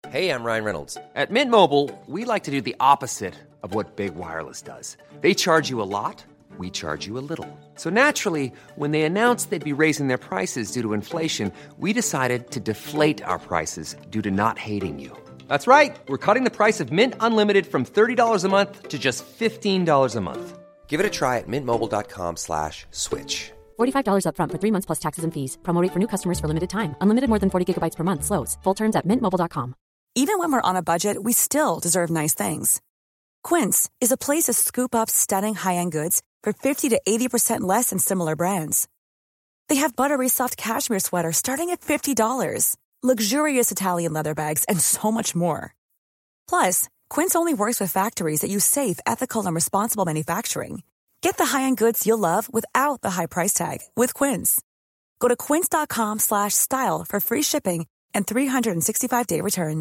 Hey, I'm Ryan Reynolds. At Mint Mobile, we like to do the opposite of what Big Wireless does. They charge you a lot, we charge you a little. So naturally, when they announced they'd be raising their prices due to inflation, we decided to deflate our prices due to not hating you. That's right. We're cutting the price of Mint Unlimited from $30 a month to just $15 a month. Give it a try at mintmobile.com/switch. $45 up front for 3 months plus taxes and fees. Promo rate for new customers for limited time. Unlimited more than 40 gigabytes per month. Slows full terms at mintmobile.com. Even when we're on a budget, we still deserve nice things. Quince is a place to scoop up stunning high-end goods for 50 to 80% less than similar brands. They have buttery soft cashmere sweaters starting at $50, luxurious Italian leather bags, and so much more. Plus, Quince only works with factories that use safe, ethical, and responsible manufacturing. Get the high-end goods you'll love without the high price tag with Quince. Go to quince.com/style for free shipping and 365-day returns.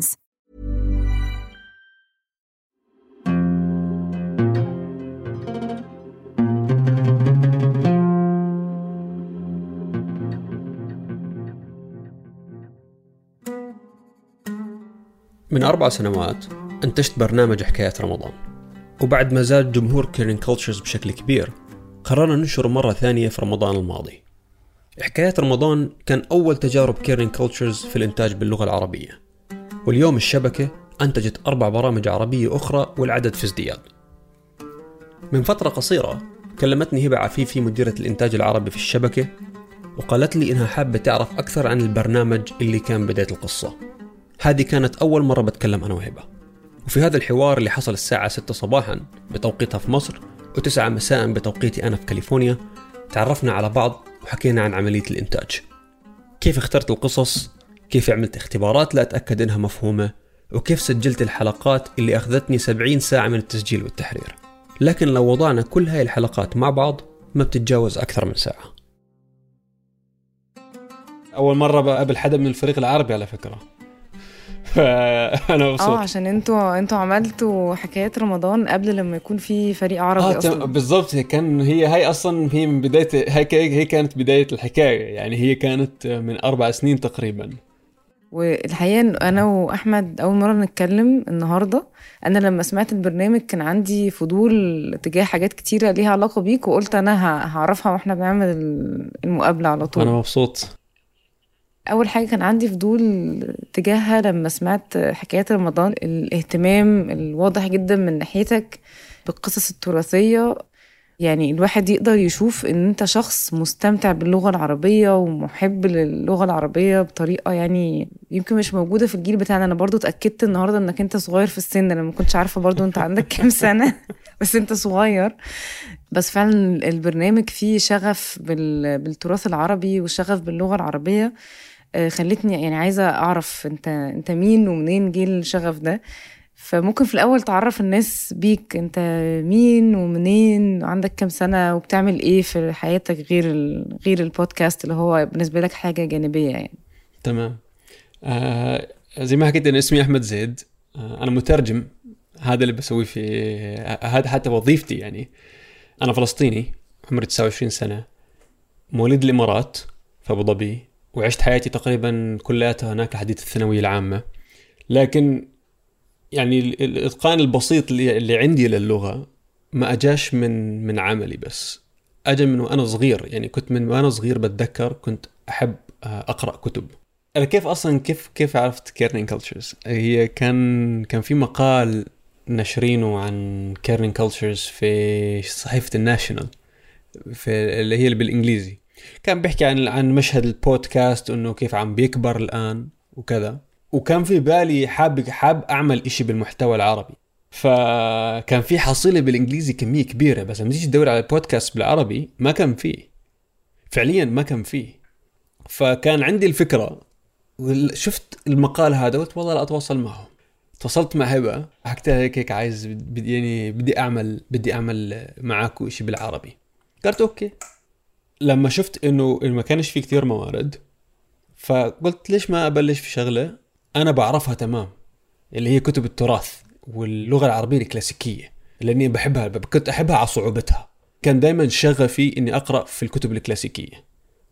من 4 سنوات أنتجت برنامج حكايات رمضان، وبعد ما زاد جمهور كيرنينج كولتشرز بشكل كبير قررنا ننشره مرة ثانية في رمضان الماضي. حكايات رمضان كان أول تجارب كيرنينج كولتشرز في الإنتاج باللغة العربية، واليوم الشبكة أنتجت 4 برامج عربية أخرى والعدد في ازدياد. من فترة قصيرة كلمتني هبة عفيفي مديرة الإنتاج العربي في الشبكة، وقالت لي إنها حابة تعرف أكثر عن البرنامج اللي كان بداية القصة. هذه كانت أول مرة بتكلم أنا وهبة، وفي هذا الحوار اللي حصل الساعة 6 صباحا بتوقيتها في مصر و9 مساء بتوقيتي أنا في كاليفورنيا، تعرفنا على بعض وحكينا عن عملية الإنتاج، كيف اخترت القصص، كيف عملت اختبارات لأتأكد إنها مفهومة، وكيف سجلت الحلقات اللي أخذتني 70 ساعة من التسجيل والتحرير. لكن لو وضعنا كل هاي الحلقات مع بعض ما بتتجاوز أكثر من ساعة. أول مرة بقابل حدا من الفريق العربي على فكرة، فأنا مبسوط. عشان انتوا عملتوا حكايات رمضان قبل لما يكون في فريق عربي اصلا. بالضبط، هي اصلا هي من بدايه، هي كانت بدايه الحكايه، يعني هي كانت من 4 سنين تقريبا. والحقيقه انا واحمد اول مره نتكلم النهارده، انا لما سمعت البرنامج كان عندي فضول تجاه حاجات كتيره ليها علاقه بيك، وقلت انا هعرفها واحنا بنعمل المقابله على طول. انا مبسوط. أول حاجة كان عندي فضول تجاهها لما سمعت حكايات رمضان، الاهتمام الواضح جدا من ناحيتك بالقصص التراثية. يعني الواحد يقدر يشوف ان انت شخص مستمتع باللغة العربية ومحب للغة العربية بطريقة يعني يمكن مش موجودة في الجيل بتاعنا. انا برضو اتأكدت النهاردة انك انت صغير في السن، انا ما كنتش عارفة برضو انت عندك كام سنة بس انت صغير. بس فعلا البرنامج فيه شغف بالتراث العربي وشغف باللغة العربية، خلتني يعني عايزة أعرف أنت مين ومنين جه الشغف ده. فممكن في الأول تعرف الناس بيك، أنت مين ومنين وعندك كم سنة وبتعمل إيه في حياتك غير البودكاست اللي هو بالنسبة لك حاجة جانبية يعني. تمام. زي ما حكيت أنا اسمي أحمد زيد، أنا مترجم، هذا اللي بسوي في هذا حتى وظيفتي يعني. أنا فلسطيني، عمري 29 سنة، مواليد الإمارات في أبو ظبي، وعشت حياتي تقريبا كلها هناك لحديت الثانوية العامة. لكن يعني الإتقان البسيط اللي عندي للغة ما أجاش من عملي، بس أجا من وأنا صغير. يعني كنت من وأنا صغير بتذكر كنت أحب أقرأ كتب. أنا كيف أصلا كيف عرفت كيرنينج كولتشرز؟ هي كان في مقال نشرينه عن كيرنينج كولتشرز في صحيفة الناشونال، في اللي هي بالإنجليزي، كان بيحكي عن مشهد البودكاست انه كيف عم بيكبر الان وكذا. وكان في بالي حاب اعمل اشي بالمحتوى العربي، فكان في حصيلة بالانجليزي كمية كبيرة، بس لما تيجي تدور على البودكاست بالعربي ما كان فيه، فعليا ما كان فيه. فكان عندي الفكرة، شفت المقال هذا قلت والله لا اتواصل معه. تواصلت مع هبة، حكيت لها هيك عايز بدي اعمل معاكو اشي بالعربي. قلت اوكي. لما شفت انه ما كانش في كتير موارد، فقلت ليش ما ابلش في شغلة انا بعرفها تمام، اللي هي كتب التراث واللغة العربية الكلاسيكية، لاني بحبها، كنت احبها على صعوبتها. كان دايما شغفي اني اقرأ في الكتب الكلاسيكية،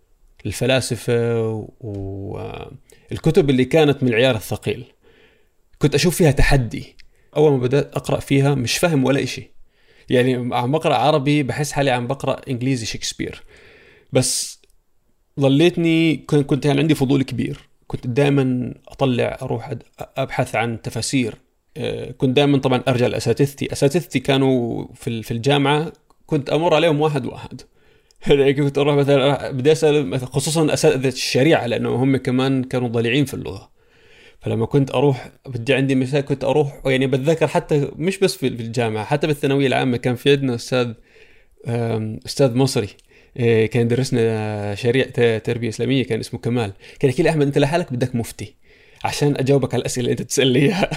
الفلاسفة والكتب اللي كانت من العيار الثقيل. كنت أشوف فيها تحدي. أول ما بدأت أقرأ فيها مش فاهم ولا إشي، يعني عم بقرأ عربي بحس حالي عم بقرأ إنجليزي شكسبير. بس ظليتني كنت يعني عندي فضول كبير، كنت دائما أطلع أروح أبحث عن تفاسير. كنت دائما طبعا أرجع لأساتذتي كانوا في الجامعة، كنت أمر عليهم واحد كنت أروح مثلا بدي أسأل خصوصا أساتذة الشريعة لأنه هم كمان كانوا ضليعين في اللغة. فلما كنت أروح بدي عندي مثال كنت أروح يعني بتذكر حتى مش بس في الجامعة، حتى بالثانوية العامة كان في عندنا أستاذ مصري كان يدرسنا شريعة تربية إسلامية، كان اسمه كمال. كان يحكي لي أحمد أنت لحالك بدك مفتي عشان أجاوبك على الأسئلة اللي أنت تسأل لي إياها.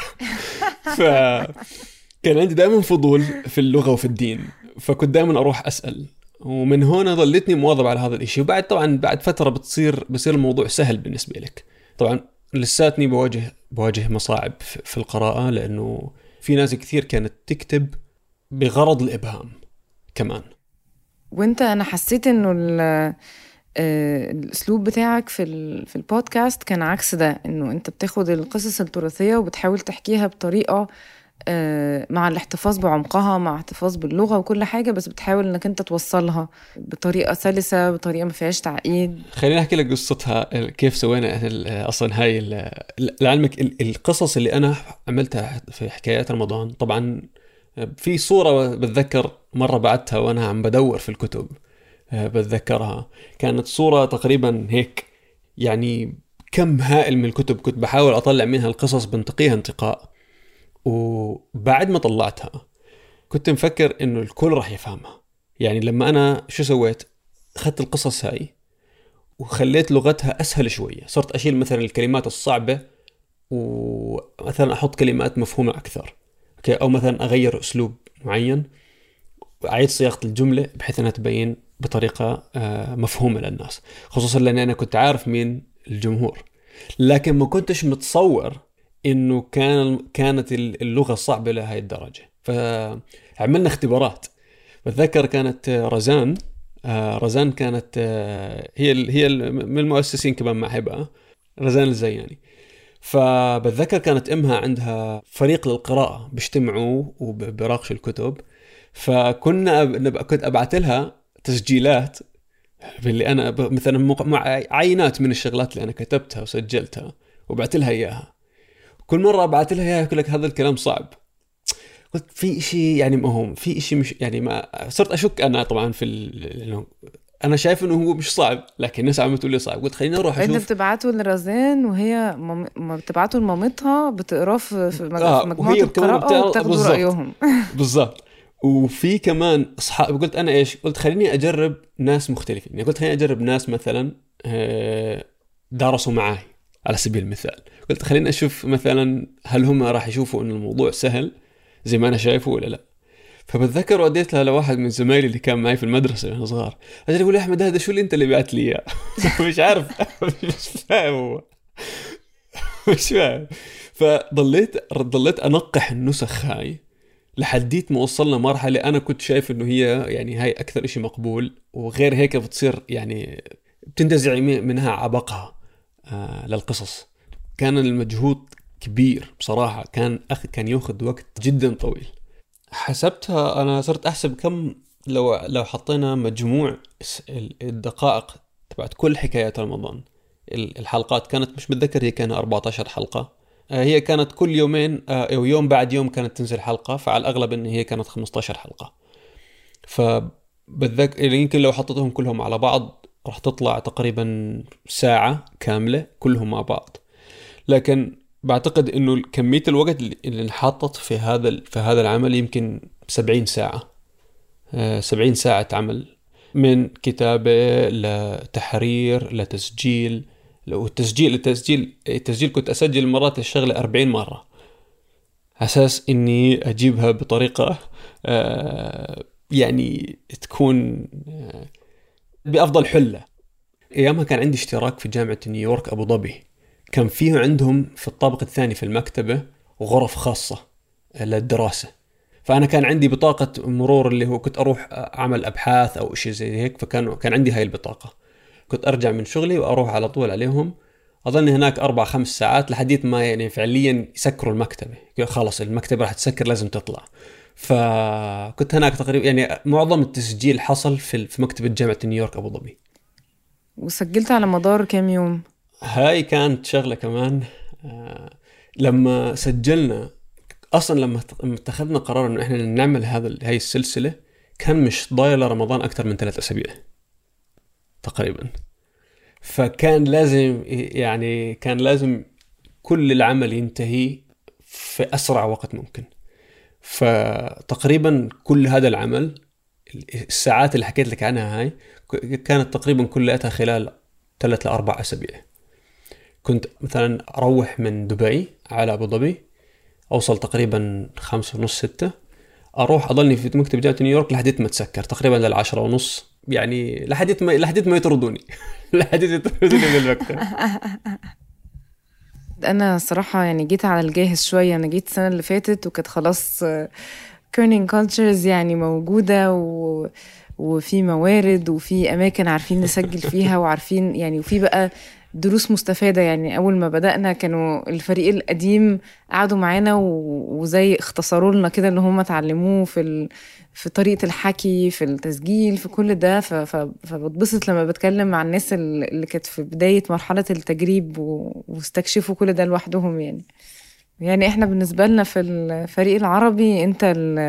فكان عندي دائما فضول في اللغة وفي الدين، فكنت دائما أروح أسأل، ومن هنا ظلتني مواظب على هذا الإشي. وبعد طبعا بعد فترة بصير الموضوع سهل بالنسبة لك. طبعا لساتني بواجه مصاعب في القراءة، لأنه في ناس كثير كانت تكتب بغرض الإبهام كمان. وانت انا حسيت انه الاسلوب بتاعك في البودكاست كان عكس ده، انه انت بتاخد القصص التراثية وبتحاول تحكيها بطريقة مع الاحتفاظ بعمقها، مع احتفاظ باللغة وكل حاجة، بس بتحاول انك انت توصلها بطريقة سلسة، بطريقة ما فيهاش تعقيد. خليني احكي لك قصتها كيف سوينا اصلا هاي لعلمك القصص اللي انا عملتها في حكايات رمضان. طبعا في صورة بتذكر مرة بعتها وانا عم بدور في الكتب، بتذكرها كانت صورة تقريبا هيك، يعني كم هائل من الكتب كنت بحاول اطلع منها القصص بنتقيها انتقاء. وبعد ما طلعتها كنت مفكر انه الكل راح يفهمها. يعني لما انا شو سويت، اخذت القصص هاي وخليت لغتها اسهل شوية، صرت اشيل مثلا الكلمات الصعبة ومثلا احط كلمات مفهومة اكثر، اوكي، او مثلا اغير اسلوب معين، اعيد صياغة الجملة بحيث انها تبين بطريقة مفهومة للناس، خصوصا لان انا كنت عارف مين الجمهور. لكن ما كنتش متصور إنه كانت اللغة صعبة لهذه الدرجة. فعملنا اختبارات. بتذكر كانت رزان كانت هي من المؤسسين كمان مع هبة، رزان الزياني. فبتذكر كانت أمها عندها فريق للقراءة بيجتمعوا وبراقشوا الكتب، كنت أبعت لها تسجيلات باللي أنا مثلا مع عينات من الشغلات اللي أنا كتبتها وسجلتها وبعت لها إياها. كل مرة أبعت لها إياها يقول لك هذا الكلام صعب. قلت في إشي يعني ما هم في إشي مش يعني ما صرت أشك أنا طبعا أنا شايف إنه هو مش صعب، لكن الناس عم تقول لي صعب. قلت خليني أروح أشوف. أنت بتبعته لرزان وهي ما بتبعته لمامتها بتقراه في مجموعة القراءة وبتاخدوا رأيهم. بالضبط. وفي كمان أصحاب. قلت أنا إيش، قلت خليني أجرب ناس مختلفين. يعني قلت خليني أجرب ناس مثلا درسوا معاي على سبيل المثال. قلت خليني أشوف مثلا هل هم راح يشوفوا إن الموضوع سهل زي ما أنا شايفه ولا لا. فبتذكر وديت لها لواحد من زمايلي اللي كان معي في المدرسة وأنا صغار، أجل يقول لي أحمد هذا شو اللي أنت اللي بعت لي إياه؟ مش عارف، مش فاهم هو، مش فاهم. فضليت أنقح النسخ هاي لحديت ما وصلنا مرحلة أنا كنت شايف إنه هي يعني هاي أكثر إشي مقبول، وغير هيك بتصير يعني بتنتزع منها عبقها للقصص. كان المجهود كبير بصراحة، كان يأخذ وقت جدا طويل. حسبتها أنا، صرت أحسب كم لو حطينا مجموع الدقائق تبعت كل حكايات رمضان. الحلقات كانت مش متذكر، هي كانت 14 حلقة. هي كانت كل يومين أو يوم بعد يوم كانت تنزل حلقة، فعلى الأغلب إن هي كانت 15 حلقة. فبتذكر يمكن لو حطيتهم كلهم على بعض راح تطلع تقريبا ساعة كاملة كلهم مع بعض. لكن بعتقد إنه كمية الوقت اللي انحطت في هذا العمل يمكن 70 ساعة. 70 ساعة عمل، من كتابة لتحرير لتسجيل. التسجيل كنت أسجل مرات الشغلة 40 مرة أساس إني أجيبها بطريقة يعني تكون بأفضل حلة. أيامها كان عندي اشتراك في جامعة نيويورك أبو ظبي، كان فيه عندهم في الطابق الثاني في المكتبة غرف خاصة للدراسة. فأنا كان عندي بطاقة مرور اللي هو كنت أروح أعمل أبحاث أو شيء زي هيك، كان عندي هاي البطاقة. كنت أرجع من شغلي وأروح على طول عليهم أظن هناك 4-5 ساعات لحديت ما يعني فعليا يسكروا المكتبة، خلاص المكتبة راح تسكر لازم تطلع. فكنت هناك تقريبا يعني معظم التسجيل حصل في مكتبة جامعة نيويورك أبو ظبي. وسجلت على مدار كام يوم؟ هاي كانت شغلة كمان. لما سجلنا أصلا لما اتخذنا قرار إنه إحنا نعمل هاي السلسلة كان مش ضايل رمضان أكتر من 3 أسابيع تقريبا. فكان لازم يعني كان لازم كل العمل ينتهي في أسرع وقت ممكن. فتقريبا كل هذا العمل الساعات اللي حكيت لك عنها هاي كانت تقريبا كلها خلال 3-4 أسابيع. كنت مثلا أروح من دبي على أبو ظبي، أوصل تقريبا 5:30-6، أروح أضلني في مكتب جامعة نيويورك لحديت ما تسكر تقريبا 10:30، يعني لحديت ما يطردوني لحديت يطردوني من المكتب. أنا صراحة يعني جيت على الجاهز شوية. أنا جيت السنة اللي فاتت وكانت خلاص Kerning Cultures يعني موجودة وفي موارد وفي أماكن عارفين نسجل فيها وعارفين يعني، وفي بقى دروس مستفادة. يعني أول ما بدأنا كانوا الفريق القديم قعدوا معانا وزي اختصروا لنا كده اللي هم تعلموه في طريقة الحكي، في التسجيل، في كل ده. فبتبسط لما بتكلم مع الناس اللي كانت في بداية مرحلة التجريب واستكشفوا كل ده لوحدهم. يعني احنا بالنسبة لنا في الفريق العربي انت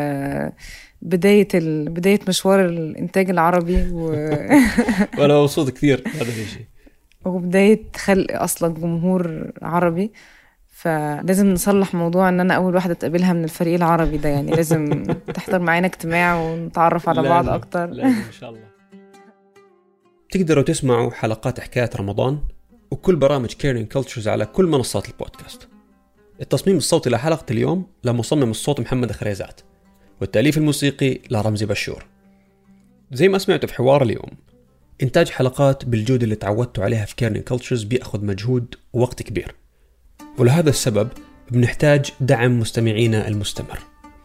بداية مشوار الانتاج العربي وانا مبسوط كثير هذا الشيء، وبداية خلق اصلا جمهور عربي. فلازم نصلح موضوع ان انا اول واحدة تقابلها من الفريق العربي ده. يعني لازم تحضر معانا اجتماع ونتعرف على بعض اكتر. لازم ان شاء الله. تقدروا تسمعوا حلقات حكاية رمضان وكل برامج Kerning Cultures على كل منصات البودكاست. التصميم الصوتي لحلقة اليوم لمصمم الصوت محمد خريزات، والتأليف الموسيقي لرمزي بشور. زي ما سمعتوا في حوار اليوم، إنتاج حلقات بالجودة اللي تعودتوا عليها في Kerning Cultures بيأخذ مجهود ووقت كبير، ولهذا السبب بنحتاج دعم مستمعينا المستمر.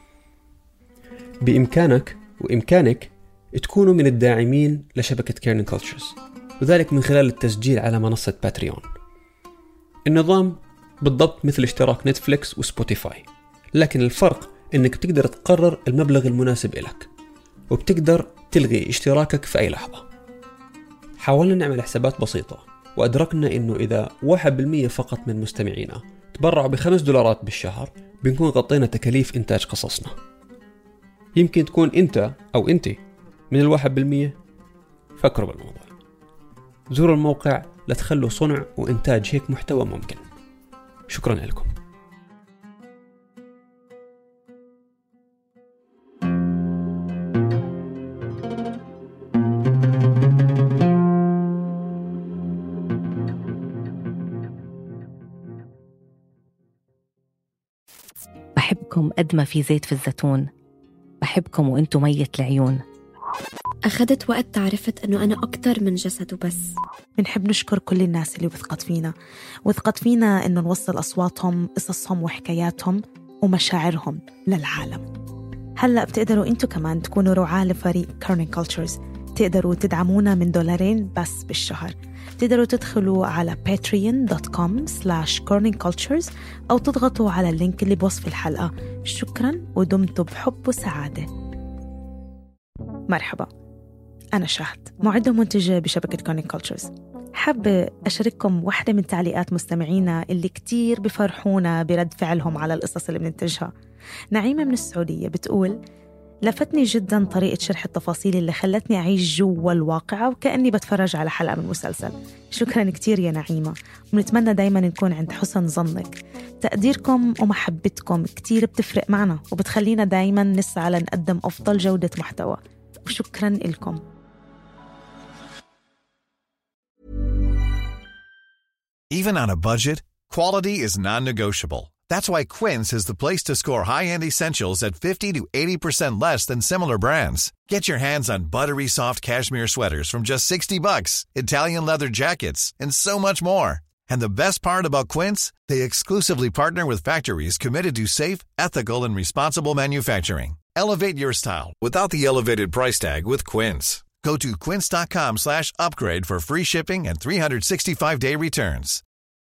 بإمكانك وإمكانك تكونوا من الداعمين لشبكة Kerning Cultures، وذلك من خلال التسجيل على منصة باتريون. النظام بالضبط مثل اشتراك نتفليكس وسبوتيفاي، لكن الفرق انك بتقدر تقرر المبلغ المناسب لك، وبتقدر تلغي اشتراكك في اي لحظة. حاولنا نعمل حسابات بسيطة وادركنا انه اذا 1% فقط من مستمعينا تبرعوا $5 بالشهر بنكون غطينا تكاليف انتاج قصصنا. يمكن تكون انت او انتي من 1%. فكروا بالموضوع، زوروا الموقع لتخلوا صنع وانتاج هيك محتوى ممكن. شكرا لكم. بحبكم قد ما في زيت في الزيتون، بحبكم وانتو مية العيون. أخذت وقت تعرفت أنه أنا أكتر من جسد وبس. بنحب نشكر كل الناس اللي وثقت فينا إنه نوصل أصواتهم، قصصهم وحكاياتهم ومشاعرهم للعالم. هلأ بتقدروا أنتوا كمان تكونوا رعاة لفريق Kerning Cultures. تقدروا تدعمونا من $2 بس بالشهر. تقدروا تدخلوا على patreon.com/kerningcultures أو تضغطوا على اللينك اللي بوصف الحلقة. شكراً ودمتوا بحب وسعادة. مرحبا، أنا شهد، معدة ومنتجة بشبكة Kerning Cultures. حابة أشارككم واحدة من تعليقات مستمعينا اللي كتير بفرحونا برد فعلهم على القصص اللي بننتجها. نعيمة من السعودية بتقول: لفتني جدا طريقة شرح التفاصيل اللي خلتني أعيش جوا الواقعة وكأني بتفرج على حلقة من مسلسل. شكرا كتير يا نعيمة، ونتمنى دايما نكون عند حسن ظنك. تقديركم ومحبتكم كتير بتفرق معنا وبتخلينا دايما نسعى لنقدم أفضل جودة محتوى، وشكرا لكم. Even on a budget, quality is non-negotiable. That's why Quince is the place to score high-end essentials at 50 to 80% less than similar brands. Get your hands on buttery soft cashmere sweaters from just $60, Italian leather jackets, and so much more. And the best part about Quince, they exclusively partner with factories committed to safe, ethical, and responsible manufacturing. Elevate your style without the elevated price tag with Quince. Go to quince.com/upgrade for free shipping and 365-day returns.